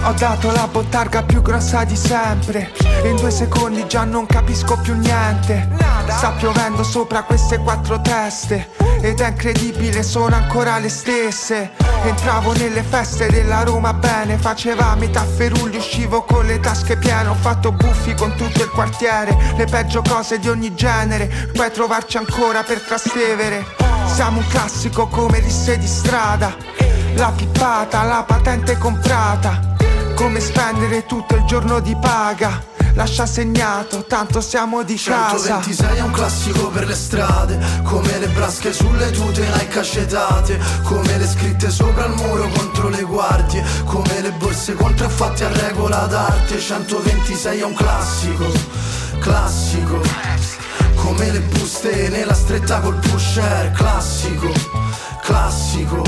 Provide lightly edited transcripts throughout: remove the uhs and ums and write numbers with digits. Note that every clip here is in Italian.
Ho dato la bottarga più grossa di sempre e in 2 secondi già non capisco più niente. Sta piovendo sopra queste 4 teste ed è incredibile, sono ancora le stesse. Entravo nelle feste della Roma bene, faceva metà ferugli, uscivo con le tasche piene. Ho fatto buffi con tutto il quartiere, le peggio cose di ogni genere. Puoi trovarci ancora per Trastevere. Siamo un classico come risse di strada, la pippata, la patente comprata. Come spendere tutto il giorno di paga, lascia segnato, tanto siamo di casa. 126 è un classico per le strade, come le brasche sulle tute Nike acetate, come le scritte sopra il muro contro le guardie, come le borse contraffatte a regola d'arte. 126 è un classico, classico, come le buste nella stretta col pusher. Classico, classico,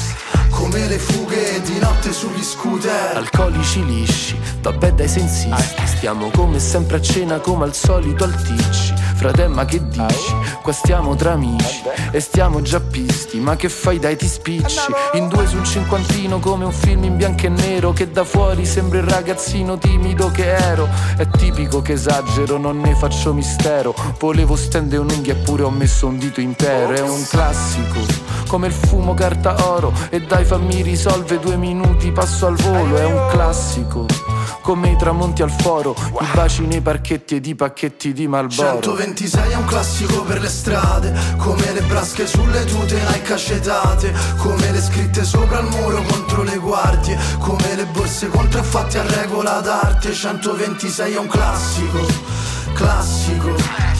come le fughe di notte sugli scooter. Alcolici lisci, vabbè dai sensisti, stiamo come sempre a cena come al solito al ticci. Fratemma che dici? Qua stiamo tra amici e stiamo già pisti, ma che fai dai ti spicci? In 2 sul cinquantino come un film in bianco e nero, che da fuori sembra il ragazzino timido che ero. È tipico che esagero, non ne faccio mistero, volevo stendere un'unghia eppure ho messo un dito intero. È un classico, come il fumo carta oro, e dai fammi risolve 2 minuti passo al volo. È un classico, come i tramonti al foro, i baci nei parchetti ed i pacchetti di Marlboro. 126 è un classico per le strade, come le brasche sulle tute Nike acetate, come le scritte sopra il muro contro le guardie, come le borse contraffatte a regola d'arte. 126 è un classico, classico,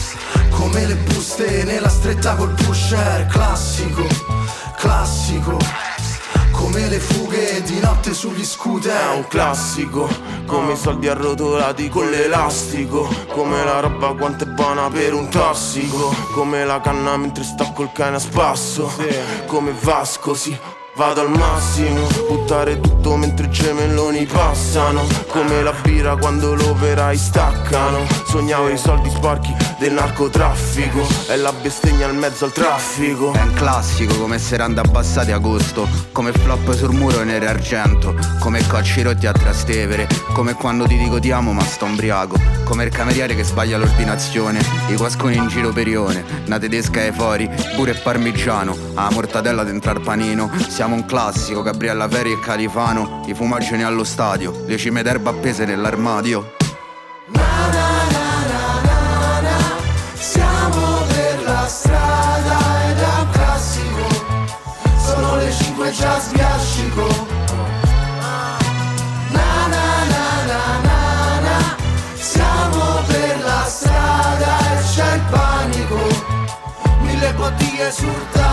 come le buste nella stretta col pusher. Classico, classico, come le fughe di notte sugli scooter. È un classico, come i soldi arrotolati con l'elastico, come la roba quanto è buona per un tossico, come la canna mentre sta col cane a spasso, come Vasco, sì, vado al massimo, buttare tutto mentre i gemelloni passano, come la birra quando l'operai staccano. Sognavo i soldi sporchi del narcotraffico, è la bestemmia in mezzo al traffico. È un classico come serande abbassate agosto, come flop sul muro nero e argento, come cocci rotti a Trastevere, come quando ti dico ti amo ma sto ubriaco, come il cameriere che sbaglia l'ordinazione, i guasconi in giro per Ione, una tedesca ai fori, pure il parmigiano, la mortadella dentro al panino. Siamo un classico, Gabriella Ferri e Califano, i fumageni allo stadio, le cime d'erba appese nell'armadio. Siamo per la strada ed è un classico, sono le 5 già sbiascico. Na na na na na na, siamo per la strada e c'è il panico, 1000 bottiglie sul tavolo.